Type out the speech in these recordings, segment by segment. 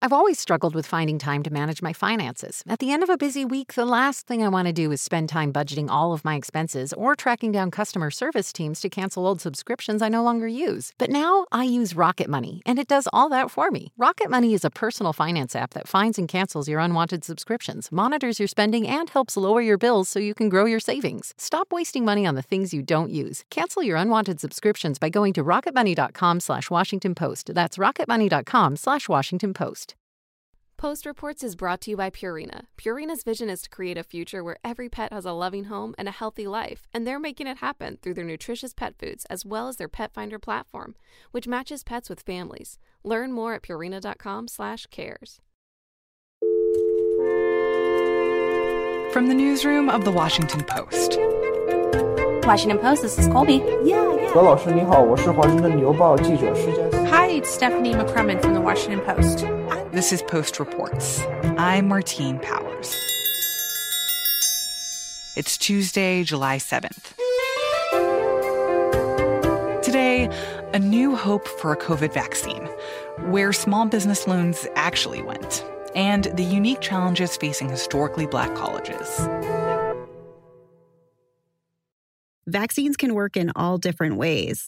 I've always struggled with finding time to manage my finances. At the end of a busy week, the last thing I want to do is spend time budgeting all of my expenses or tracking down customer service teams to cancel old subscriptions I no longer use. But now I use Rocket Money, and it does all that for me. Rocket Money is a personal finance app that finds and cancels your unwanted subscriptions, monitors your spending, and helps lower your bills so you can grow your savings. Stop wasting money on the things you don't use. Cancel your unwanted subscriptions by going to rocketmoney.com/Washington Post. That's rocketmoney.com/Washington Post. Post Reports is brought to you by Purina. Purina's vision is to create a future where every pet has a loving home and a healthy life, and they're making it happen through their nutritious pet foods as well as their Pet Finder platform, which matches pets with families. Learn more at purina.com/cares. From the newsroom of The Washington Post. Washington Post, this is Colby. Hi, it's Stephanie McCrumman from The Washington Post. This is Post Reports. I'm Martine Powers. It's Tuesday, July 7th. Today, a new hope for a COVID vaccine, where small business loans actually went, and the unique challenges facing historically Black colleges. Vaccines can work in all different ways.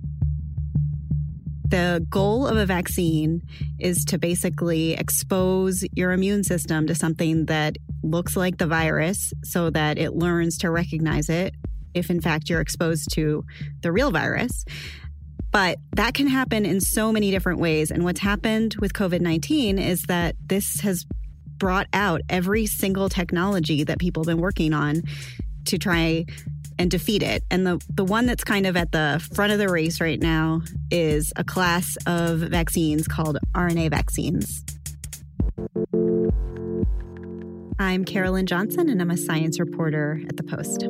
The goal of a vaccine is to basically expose your immune system to something that looks like the virus so that it learns to recognize it if, in fact, you're exposed to the real virus. But that can happen in so many different ways. And what's happened with COVID-19 is that this has brought out every single technology that people have been working on to try and defeat it. And the one that's kind of at the front of the race right now is a class of vaccines called RNA vaccines. I'm Carolyn Johnson, and I'm a science reporter at The Post.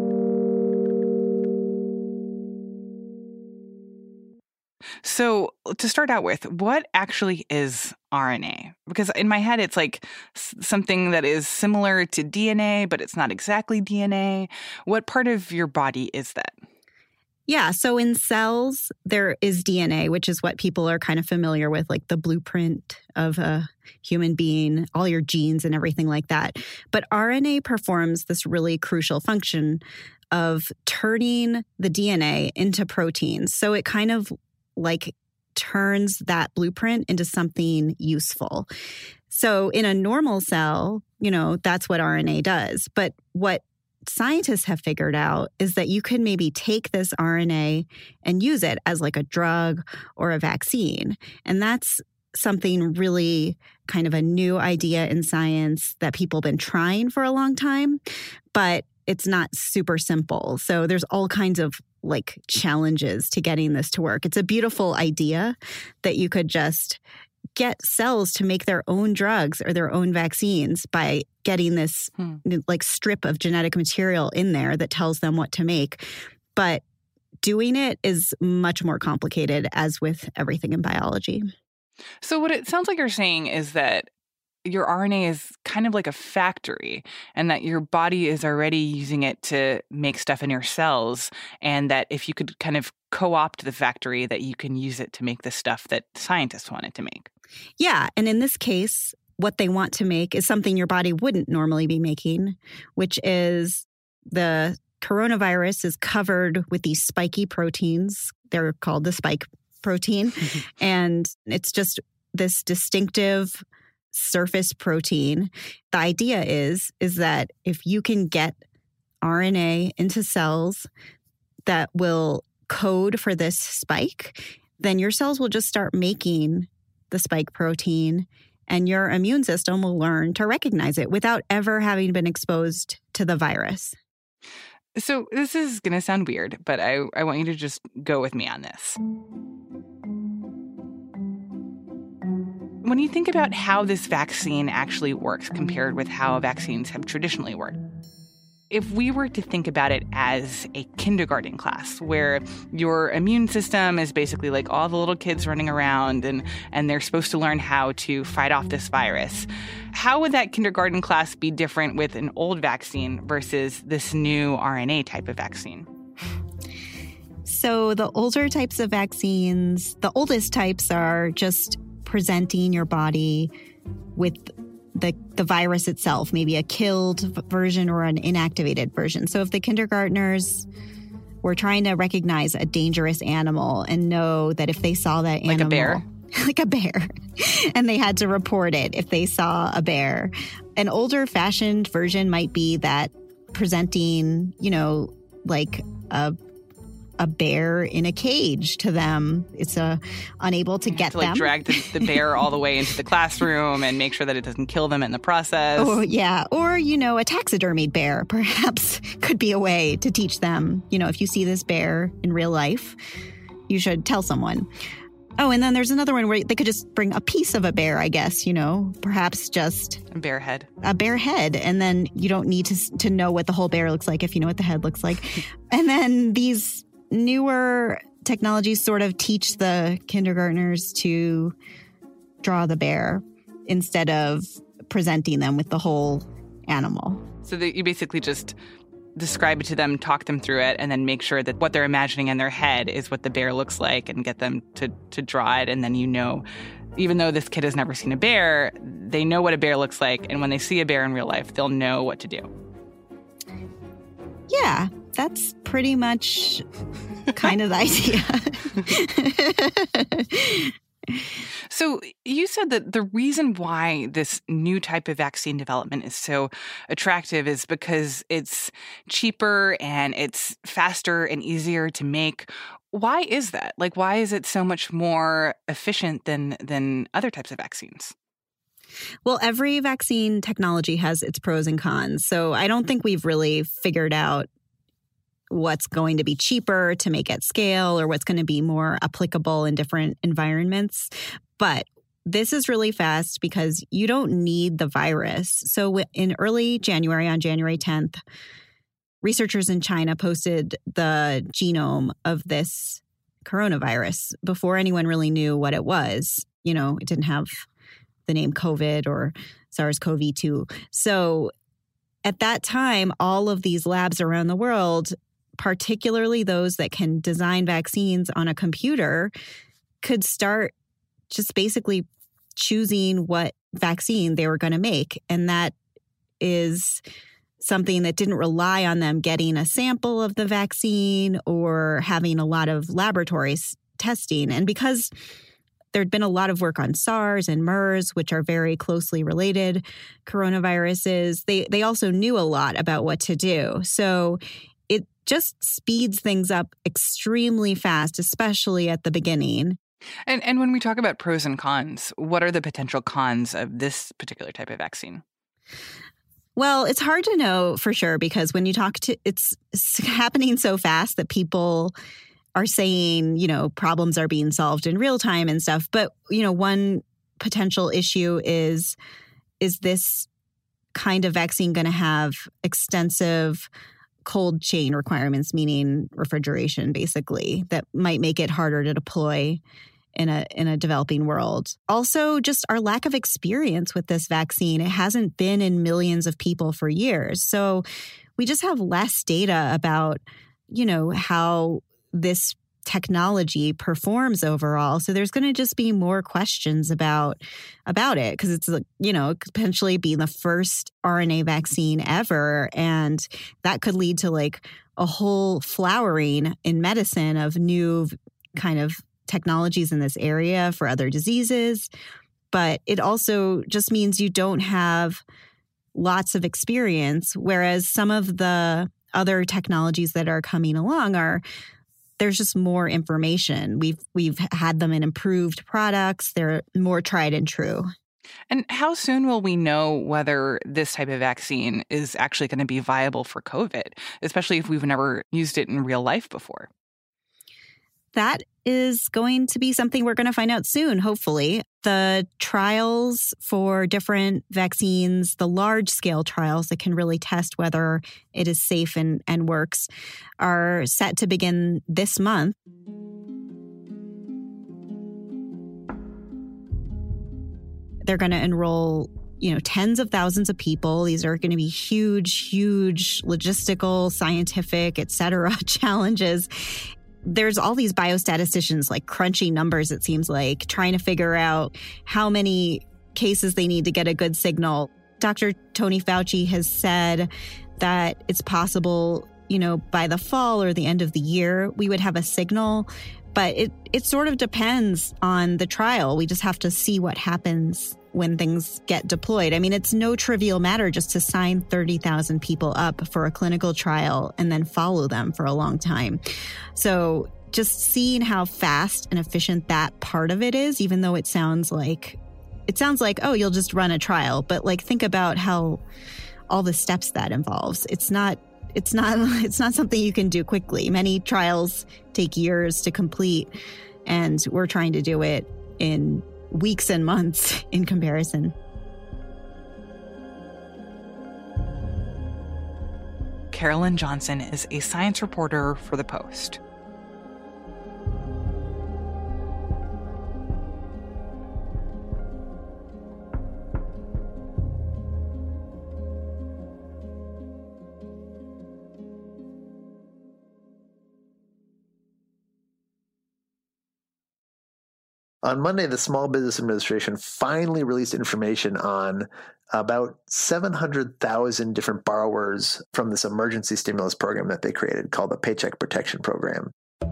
So to start out with, what actually is RNA? Because in my head, it's like something that is similar to DNA, but it's not exactly DNA. What part of your body is that? Yeah, so in cells, there is DNA, which is what people are kind of familiar with, like the blueprint of a human being, all your genes and everything like that. But RNA performs this really crucial function of turning the DNA into proteins. So it kind of like turns that blueprint into something useful. So in a normal cell, that's what RNA does. But what scientists have figured out is that you can maybe take this RNA and use it as like a drug or a vaccine. And that's something really kind of a new idea in science that people have been trying for a long time, but it's not super simple. So there's all kinds of like challenges to getting this to work. It's a beautiful idea that you could just get cells to make their own drugs or their own vaccines by getting this like strip of genetic material in there that tells them what to make. But doing it is much more complicated, as with everything in biology. So what it sounds like you're saying is that your RNA is kind of like a factory, and that your body is already using it to make stuff in your cells, and that if you could kind of co-opt the factory, that you can use it to make the stuff that scientists wanted to make. Yeah, and in this case, what they want to make is something your body wouldn't normally be making, which is the coronavirus is covered with these spiky proteins. They're called the spike protein, and it's just this distinctive surface protein. The idea is that if you can get RNA into cells that will code for this spike, then your cells will just start making the spike protein, and your immune system will learn to recognize it without ever having been exposed to the virus. So this is going to sound weird, but I want you to just go with me on this. When you think about how this vaccine actually works compared with how vaccines have traditionally worked, if we were to think about it as a kindergarten class where your immune system is basically like all the little kids running around and they're supposed to learn how to fight off this virus, how would that kindergarten class be different with an old vaccine versus this new RNA type of vaccine? So the older types of vaccines, the oldest types are just presenting your body with the virus itself, maybe a killed version or an inactivated version. So if the kindergartners were trying to recognize a dangerous animal and know that if they saw that animal... Like a bear? Like a bear. And they had to report it if they saw a bear. An older fashioned version might be that presenting, like a bear in a cage to them. It's unable to get them. Drag the bear all the way into the classroom and make sure that it doesn't kill them in the process. Oh, yeah. Or, a taxidermied bear perhaps could be a way to teach them, if you see this bear in real life, you should tell someone. Oh, and then there's another one where they could just bring a piece of a bear, I guess, perhaps just... A bear head. A bear head. And then you don't need to know what the whole bear looks like if you know what the head looks like. And then these newer technologies sort of teach the kindergartners to draw the bear instead of presenting them with the whole animal. So that you basically just describe it to them, talk them through it, and then make sure that what they're imagining in their head is what the bear looks like and get them to draw it. And then even though this kid has never seen a bear, they know what a bear looks like. And when they see a bear in real life, they'll know what to do. Yeah, that's pretty much kind of the idea. So you said that the reason why this new type of vaccine development is so attractive is because it's cheaper and it's faster and easier to make. Why is that? Why is it so much more efficient than other types of vaccines? Well, every vaccine technology has its pros and cons. So I don't think we've really figured out what's going to be cheaper to make at scale or what's going to be more applicable in different environments. But this is really fast because you don't need the virus. So in early January, on January 10th, researchers in China posted the genome of this coronavirus before anyone really knew what it was. It didn't have the name COVID or SARS-CoV-2. So at that time, all of these labs around the world, particularly those that can design vaccines on a computer, could start just basically choosing what vaccine they were going to make. And that is something that didn't rely on them getting a sample of the vaccine or having a lot of laboratory testing. And because there'd been a lot of work on SARS and MERS, which are very closely related coronaviruses, they also knew a lot about what to do. So it just speeds things up extremely fast, especially at the beginning. And when we talk about pros and cons, what are the potential cons of this particular type of vaccine? Well, it's hard to know for sure because when you talk to, it's happening so fast that people are saying, problems are being solved in real time and stuff. But, one potential issue is this kind of vaccine going to have extensive cold chain requirements, meaning refrigeration, basically, that might make it harder to deploy in a developing world. Also, just our lack of experience with this vaccine. It hasn't been in millions of people for years. So we just have less data about, how this technology performs overall. So there's going to just be more questions about it because it's, potentially being the first RNA vaccine ever. And that could lead to a whole flowering in medicine of new kind of technologies in this area for other diseases. But it also just means you don't have lots of experience, whereas some of the other technologies that are coming along there's just more information. We've had them in improved products. They're more tried and true. And how soon will we know whether this type of vaccine is actually going to be viable for COVID, especially if we've never used it in real life before? That is going to be something we're going to find out soon, hopefully. The trials for different vaccines, the large-scale trials that can really test whether it is safe and works, are set to begin this month. They're going to enroll, tens of thousands of people. These are going to be huge logistical, scientific, et cetera, challenges. There's all these biostatisticians crunching numbers, it seems like, trying to figure out how many cases they need to get a good signal. Dr. Tony Fauci has said that it's possible, by the fall or the end of the year, we would have a signal. But it sort of depends on the trial. We just have to see what happens when things get deployed. I mean, it's no trivial matter just to sign 30,000 people up for a clinical trial and then follow them for a long time. So just seeing how fast and efficient that part of it is, even though it sounds like, oh, you'll just run a trial. But think about how all the steps that involves. It's not something you can do quickly. Many trials take years to complete, and we're trying to do it in weeks and months in comparison. Carolyn Johnson is a science reporter for The Post. On Monday, the Small Business Administration finally released information on about 700,000 different borrowers from this emergency stimulus program that they created called the Paycheck Protection Program.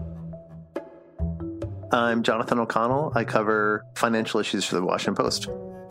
I'm Jonathan O'Connell. I cover financial issues for the Washington Post.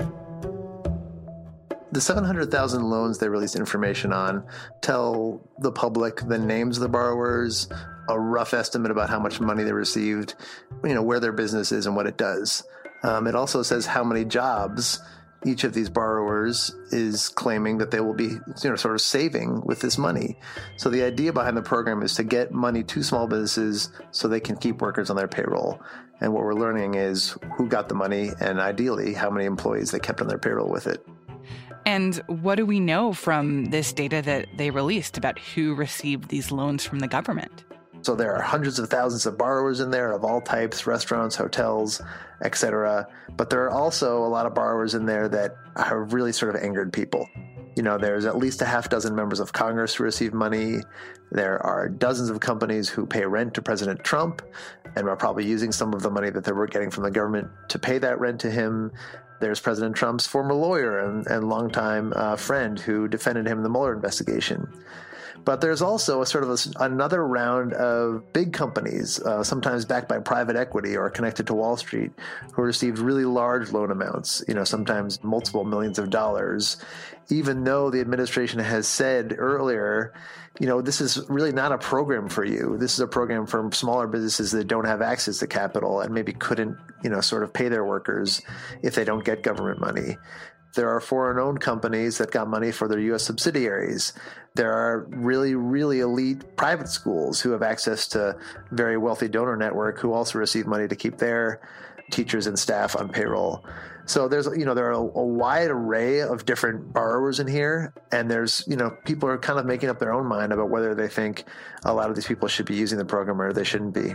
The 700,000 loans they released information on tell the public the names of the borrowers, a rough estimate about how much money they received, where their business is and what it does. It also says how many jobs each of these borrowers is claiming that they will be, sort of saving with this money. So the idea behind the program is to get money to small businesses so they can keep workers on their payroll. And what we're learning is who got the money and ideally how many employees they kept on their payroll with it. And what do we know from this data that they released about who received these loans from the government? So there are hundreds of thousands of borrowers in there of all types, restaurants, hotels, etc. But there are also a lot of borrowers in there that have really sort of angered people. There's at least a half dozen members of Congress who receive money. There are dozens of companies who pay rent to President Trump and are probably using some of the money that they were getting from the government to pay that rent to him. There's President Trump's former lawyer and longtime friend who defended him in the Mueller investigation. But there's also another round of big companies, sometimes backed by private equity or connected to Wall Street, who received really large loan amounts, sometimes multiple millions of dollars, even though the administration has said earlier, this is really not a program for you. This is a program for smaller businesses that don't have access to capital and maybe couldn't, pay their workers if they don't get government money. There are foreign-owned companies that got money for their U.S. subsidiaries. There are really, really elite private schools who have access to very wealthy donor network who also receive money to keep their teachers and staff on payroll. So there are a wide array of different borrowers in here, and there's, people are kind of making up their own mind about whether they think a lot of these people should be using the program or they shouldn't be.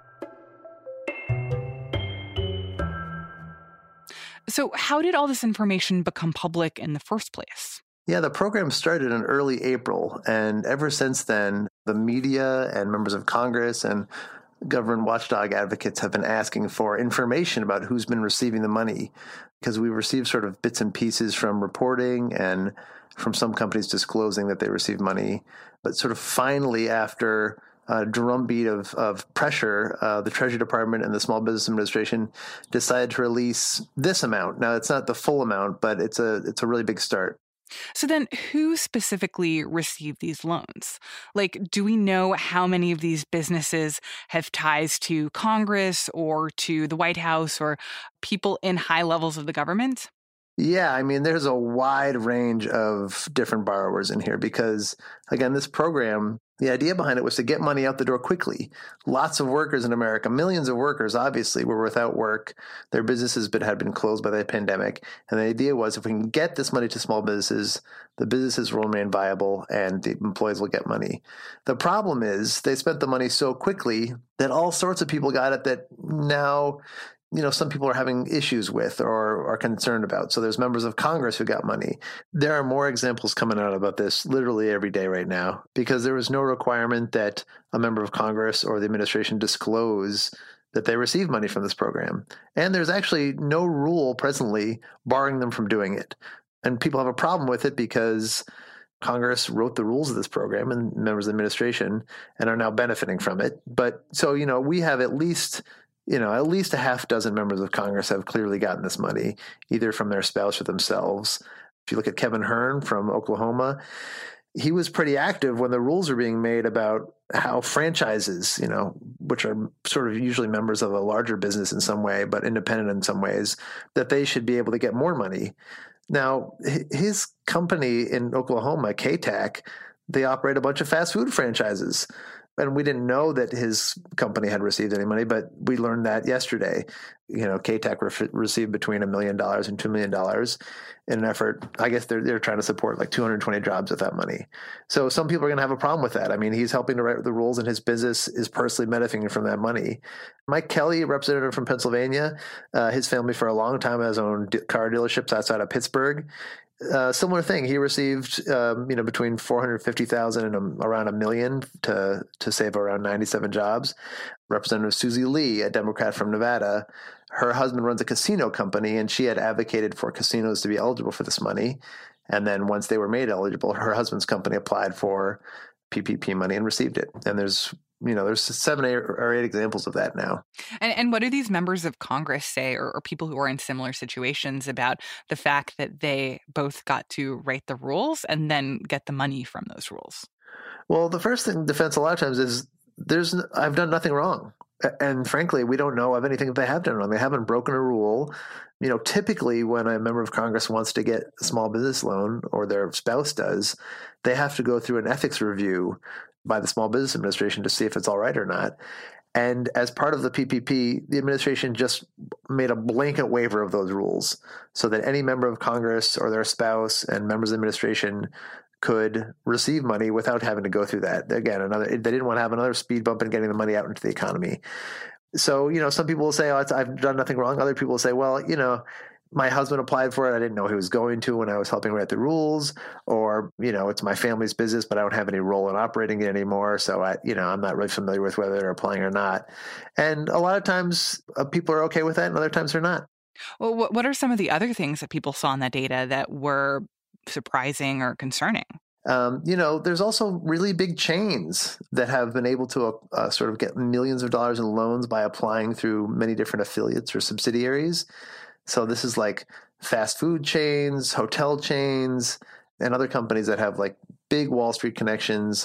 So how did all this information become public in the first place? Yeah, the program started in early April, and ever since then, the media and members of Congress and government watchdog advocates have been asking for information about who's been receiving the money, because we received sort of bits and pieces from reporting and from some companies disclosing that they received money. But sort of finally, after a drumbeat of pressure, the Treasury Department and the Small Business Administration decided to release this amount. Now, it's not the full amount, but it's a really big start. So then who specifically received these loans? Do we know how many of these businesses have ties to Congress or to the White House or people in high levels of the government? Yeah, there's a wide range of different borrowers in here because, again, this program, the idea behind it was to get money out the door quickly. Lots of workers in America, millions of workers, obviously, were without work. Their businesses had been closed by the pandemic. And the idea was if we can get this money to small businesses, the businesses will remain viable and the employees will get money. The problem is they spent the money so quickly that all sorts of people got it that now some people are having issues with or are concerned about. So there's members of Congress who got money. There are more examples coming out about this literally every day right now because there was no requirement that a member of Congress or the administration disclose that they receive money from this program. And there's actually no rule presently barring them from doing it. And people have a problem with it because Congress wrote the rules of this program and members of the administration and are now benefiting from it. But so, we have at least a half dozen members of Congress have clearly gotten this money, either from their spouse or themselves. If you look at Kevin Hern from Oklahoma, he was pretty active when the rules were being made about how franchises, which are sort of usually members of a larger business in some way, but independent in some ways, that they should be able to get more money. Now, his company in Oklahoma, KTAC, they operate a bunch of fast food franchises. And we didn't know that his company had received any money, but we learned that yesterday. KTAC received between $1 million and $2 million in an effort. I guess they're trying to support like 220 jobs with that money. So some people are going to have a problem with that. I mean, he's helping to write the rules, and his business is personally benefiting from that money. Mike Kelly, a representative from Pennsylvania, his family for a long time has owned car dealerships outside of Pittsburgh. Similar thing. He received, between $450,000 and around $1 million to save around 97 jobs. Representative Susie Lee, a Democrat from Nevada, her husband runs a casino company, and she had advocated for casinos to be eligible for this money. And then once they were made eligible, her husband's company applied for PPP money and received it. And there's 7 or 8 examples of that now. And what do these members of Congress say, or people who are in similar situations, about the fact that they both got to write the rules and then get the money from those rules? Well, the first thing defense a lot of times is I've done nothing wrong. And frankly, we don't know of anything that they have done wrong. They haven't broken a rule. Typically when a member of Congress wants to get a small business loan, or their spouse does, they have to go through an ethics review by the Small Business Administration to see if it's all right or not. And as part of the PPP, the administration just made a blanket waiver of those rules so that any member of Congress or their spouse and members of the administration could receive money without having to go through that. Again, they didn't want to have another speed bump in getting the money out into the economy. So, some people will say, I've done nothing wrong. Other people will say, well, my husband applied for it. I didn't know he was going to when I was helping write the rules, or, it's my family's business, but I don't have any role in operating it anymore. So I'm not really familiar with whether they're applying or not. And a lot of times people are okay with that, and other times they're not. Well, what are some of the other things that people saw in that data that were surprising or concerning? There's also really big chains that have been able to sort of get millions of dollars in loans by applying through many different affiliates or subsidiaries. So this is like fast food chains, hotel chains, and other companies that have like big Wall Street connections,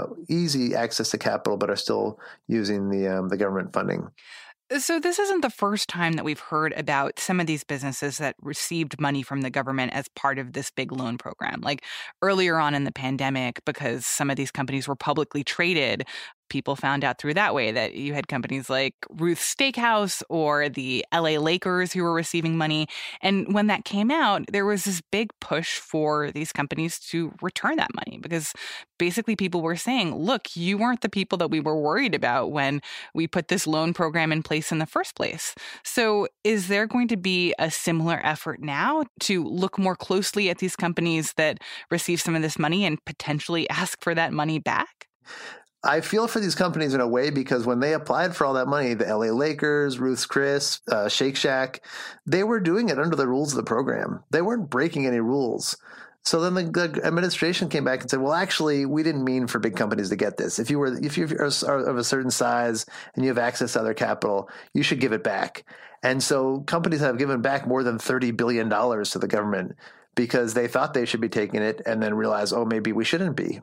easy access to capital, but are still using the government funding. So this isn't the first time that we've heard about some of these businesses that received money from the government as part of this big loan program. Like earlier on in the pandemic, because some of these companies were publicly traded, people found out through that way that you had companies like Ruth's Steakhouse or the LA Lakers who were receiving money. And when that came out, there was this big push for these companies to return that money, because basically people were saying, look, you weren't the people that we were worried about when we put this loan program in place in the first place. So is there going to be a similar effort now to look more closely at these companies that receive some of this money and potentially ask for that money back? I feel for these companies in a way, because when they applied for all that money, the LA Lakers, Ruth's Chris, Shake Shack, they were doing it under the rules of the program. They weren't breaking any rules. So then the administration came back and said, well, actually, we didn't mean for big companies to get this. If you are of a certain size and you have access to other capital, you should give it back. And so companies have given back more than $30 billion to the government because they thought they should be taking it and then realized, oh, maybe we shouldn't be.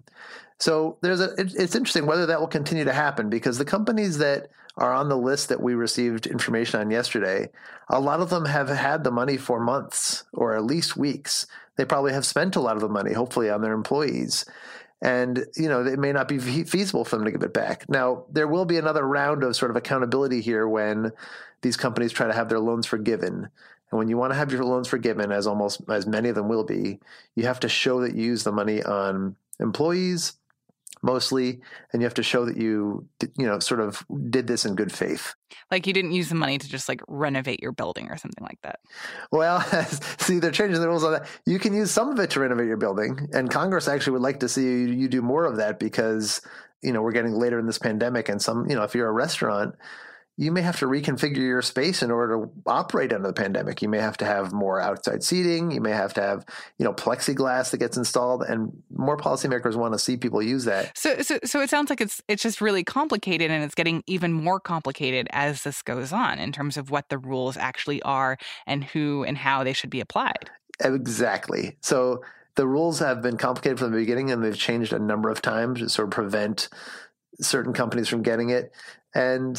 So it's interesting whether that will continue to happen, because the companies that are on the list that we received information on yesterday, a lot of them have had the money for months or at least weeks. They probably have spent a lot of the money, hopefully, on their employees. And, it may not be feasible for them to give it back. Now, there will be another round of sort of accountability here when these companies try to have their loans forgiven. And when you want to have your loans forgiven, as many of them will be, you have to show that you use the money on employees mostly, and you have to show that you sort of did this in good faith. Like you didn't use the money to just like renovate your building or something like that. Well, see, they're changing the rules on that. You can use some of it to renovate your building, and Congress actually would like to see you do more of that, because we're getting later in this pandemic, and some if you're a restaurant, you may have to reconfigure your space in order to operate under the pandemic. You may have to have more outside seating. You may have to have, plexiglass that gets installed, and more policymakers want to see people use that. So it sounds like it's just really complicated, and it's getting even more complicated as this goes on in terms of what the rules actually are and who and how they should be applied. Exactly. So the rules have been complicated from the beginning, and they've changed a number of times to sort of prevent certain companies from getting it. And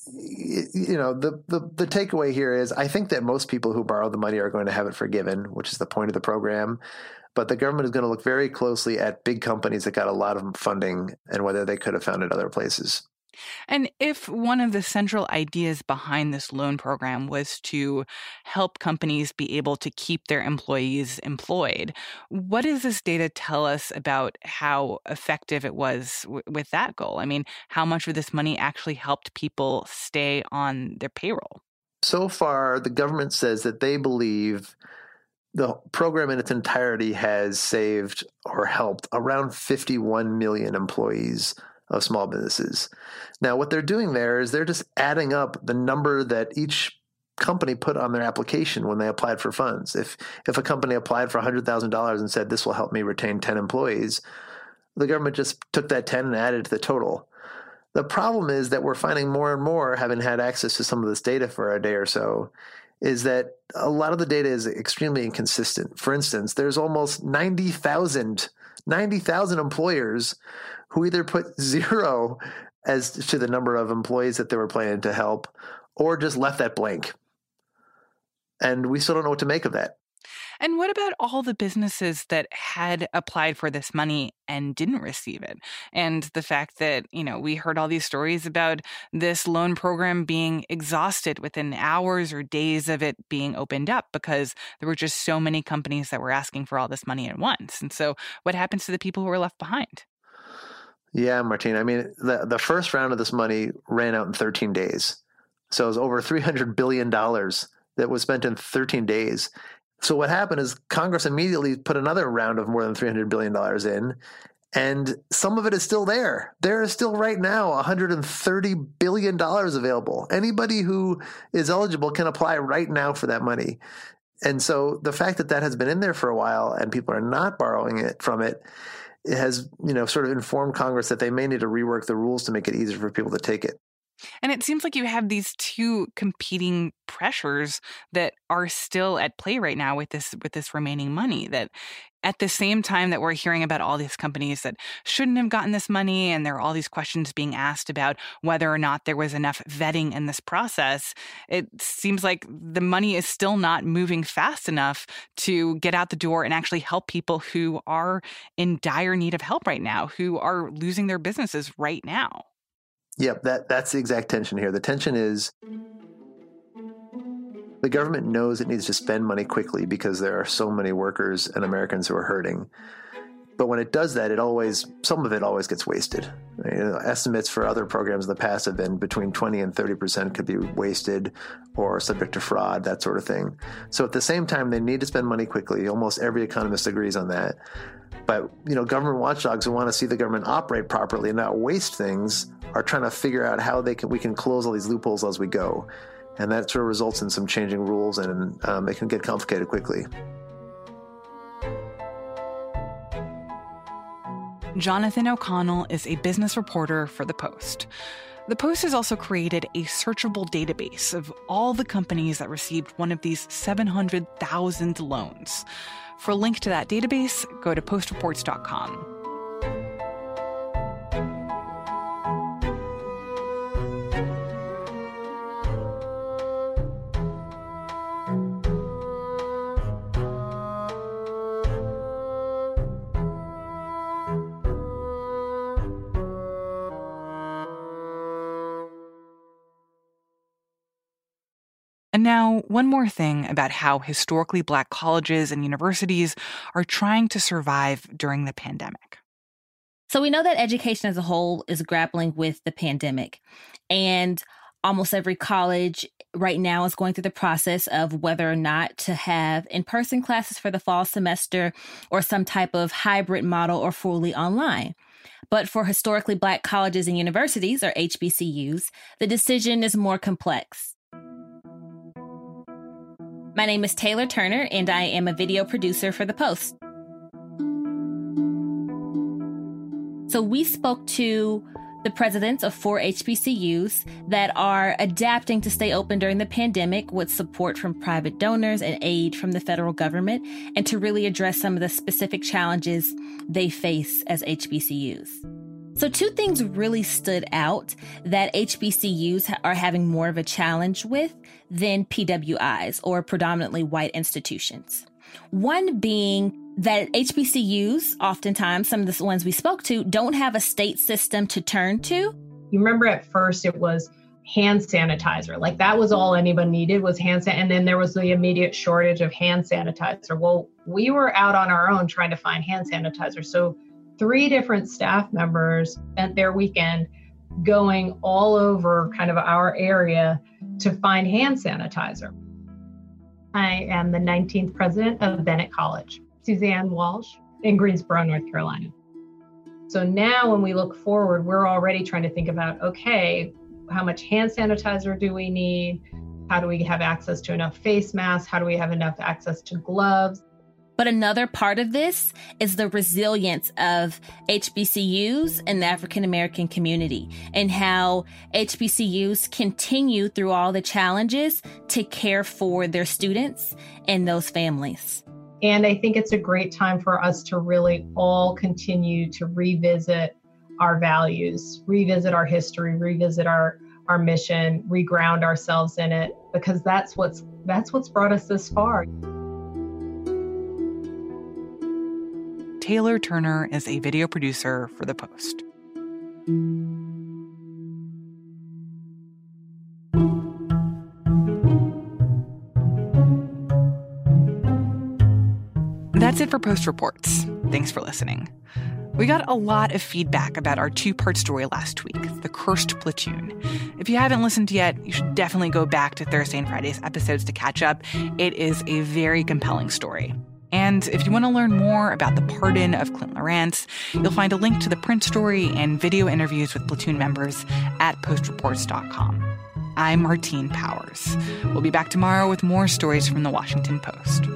the takeaway here is I think that most people who borrow the money are going to have it forgiven, which is the point of the program. But the government is going to look very closely at big companies that got a lot of funding and whether they could have found it other places. And if one of the central ideas behind this loan program was to help companies be able to keep their employees employed, what does this data tell us about how effective it was with that goal? I mean, how much of this money actually helped people stay on their payroll? So far, the government says that they believe the program in its entirety has saved or helped around 51 million employees of small businesses. Now, what they're doing there is they're just adding up the number that each company put on their application when they applied for funds. If a company applied for $100,000 and said, this will help me retain 10 employees, the government just took that 10 and added to the total. The problem is that we're finding more and more, having had access to some of this data for a day or so, is that a lot of the data is extremely inconsistent. For instance, there's almost 90,000 employers who either put 0 as to the number of employees that they were planning to help or just left that blank. And we still don't know what to make of that. And what about all the businesses that had applied for this money and didn't receive it? And the fact that, we heard all these stories about this loan program being exhausted within hours or days of it being opened up because there were just so many companies that were asking for all this money at once. And so what happens to the people who were left behind? Yeah, Martine. I mean, the first round of this money ran out in 13 days. So it was over $300 billion that was spent in 13 days. So what happened is Congress immediately put another round of more than $300 billion in, and some of it is still there. There is still right now $130 billion available. Anybody who is eligible can apply right now for that money. And so the fact that has been in there for a while and people are not borrowing it from it, it has, sort of informed Congress that they may need to rework the rules to make it easier for people to take it. And it seems like you have these two competing pressures that are still at play right now with this remaining money, that at the same time that we're hearing about all these companies that shouldn't have gotten this money, and there are all these questions being asked about whether or not there was enough vetting in this process, it seems like the money is still not moving fast enough to get out the door and actually help people who are in dire need of help right now, who are losing their businesses right now. Yep, that's the exact tension here. The tension is the government knows it needs to spend money quickly because there are so many workers and Americans who are hurting. But when it does that, some of it always gets wasted. Estimates for other programs in the past have been between 20 and 30% could be wasted or subject to fraud, that sort of thing. So at the same time, they need to spend money quickly. Almost every economist agrees on that. But, government watchdogs who want to see the government operate properly and not waste things are trying to figure out how we can close all these loopholes as we go. And that sort of results in some changing rules, and it can get complicated quickly. Jonathan O'Connell is a business reporter for The Post. The Post has also created a searchable database of all the companies that received one of these 700,000 loans. For a link to that database, go to postreports.com. And now, one more thing about how historically Black colleges and universities are trying to survive during the pandemic. So we know that education as a whole is grappling with the pandemic. And almost every college right now is going through the process of whether or not to have in-person classes for the fall semester or some type of hybrid model or fully online. But for historically Black colleges and universities, or HBCUs, the decision is more complex. My name is Taylor Turner, and I am a video producer for The Post. So we spoke to the presidents of 4 HBCUs that are adapting to stay open during the pandemic with support from private donors and aid from the federal government, and to really address some of the specific challenges they face as HBCUs. So 2 things really stood out that HBCUs are having more of a challenge with than PWIs, or predominantly white institutions. One being that HBCUs, oftentimes, some of the ones we spoke to, don't have a state system to turn to. You remember at first it was hand sanitizer. Like that was all anyone needed was hand sanitizer. And then there was the immediate shortage of hand sanitizer. Well, we were out on our own trying to find hand sanitizer. So 3 different staff members spent their weekend going all over kind of our area to find hand sanitizer. I am the 19th president of Bennett College, Suzanne Walsh, in Greensboro, North Carolina. So now when we look forward, we're already trying to think about, okay, how much hand sanitizer do we need? How do we have access to enough face masks? How do we have enough access to gloves? But another part of this is the resilience of HBCUs and the African American community, and how HBCUs continue through all the challenges to care for their students and those families. And I think it's a great time for us to really all continue to revisit our values, revisit our history, revisit our mission, reground ourselves in it, because that's what's brought us this far. Taylor Turner is a video producer for The Post. That's it for Post Reports. Thanks for listening. We got a lot of feedback about our 2-part story last week, The Cursed Platoon. If you haven't listened yet, you should definitely go back to Thursday and Friday's episodes to catch up. It is a very compelling story. And if you want to learn more about the pardon of Clint Lorance, you'll find a link to the print story and video interviews with platoon members at postreports.com. I'm Martine Powers. We'll be back tomorrow with more stories from the Washington Post.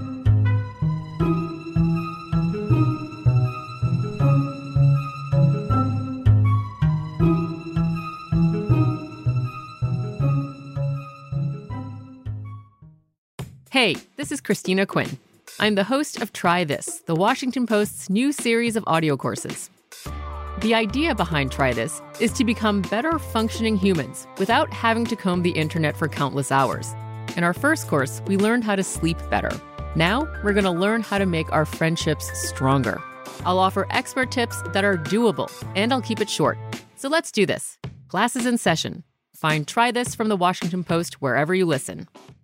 Hey, this is Christina Quinn. I'm the host of Try This, the Washington Post's new series of audio courses. The idea behind Try This is to become better functioning humans without having to comb the internet for countless hours. In our first course, we learned how to sleep better. Now, we're going to learn how to make our friendships stronger. I'll offer expert tips that are doable, and I'll keep it short. So let's do this. Class is in session. Find Try This from the Washington Post wherever you listen.